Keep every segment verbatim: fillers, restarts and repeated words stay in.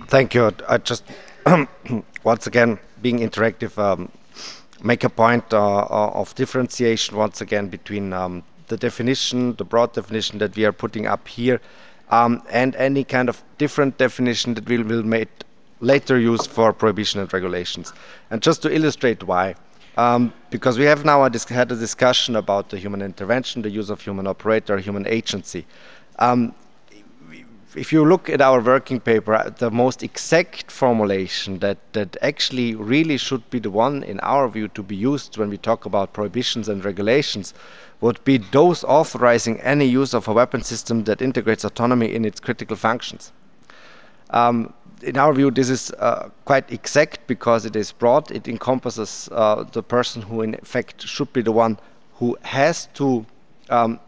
Thank you. I just once again being interactive, um, make a point uh, uh, of differentiation once again between um, the definition, the broad definition that we are putting up here, um, and any kind of different definition that we will make later use for prohibition and regulations. And just to illustrate why, um, because we have now a dis had a discussion about the human intervention, the use of human operator, human agency. Um, if you look at our working paper, uh, the most exact formulation that, that actually really should be the one, in our view, to be used when we talk about prohibitions and regulations would be those authorizing any use of a weapon system that integrates autonomy in its critical functions. Um, in our view, this is uh, quite exact because it is broad. It encompasses uh, the person who, in fact, should be the one who has to um,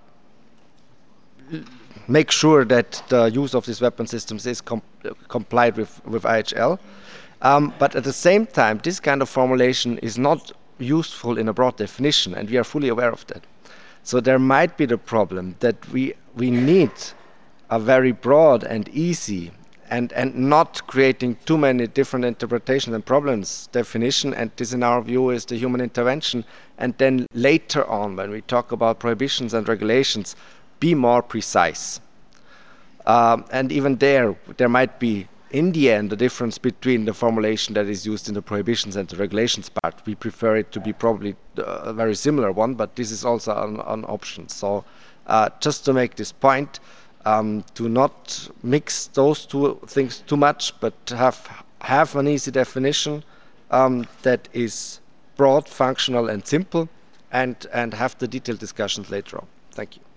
make sure that the use of these weapon systems is com complied with with I H L. Um, but at the same time, this kind of formulation is not useful in a broad definition, and we are fully aware of that. So there might be the problem that we we need a very broad and easy and and not creating too many different interpretations and problems definition, and this in our view is the human intervention, and then later on when we talk about prohibitions and regulations, be more precise. Um, and even there, there might be, in the end, a difference between the formulation that is used in the prohibitions and the regulations part. We prefer it to be probably uh, a very similar one, but this is also an, an option. So uh, just to make this point, um, do not mix those two things too much, but have, have an easy definition um, that is broad, functional, and simple, and, and have the detailed discussions later on. Thank you.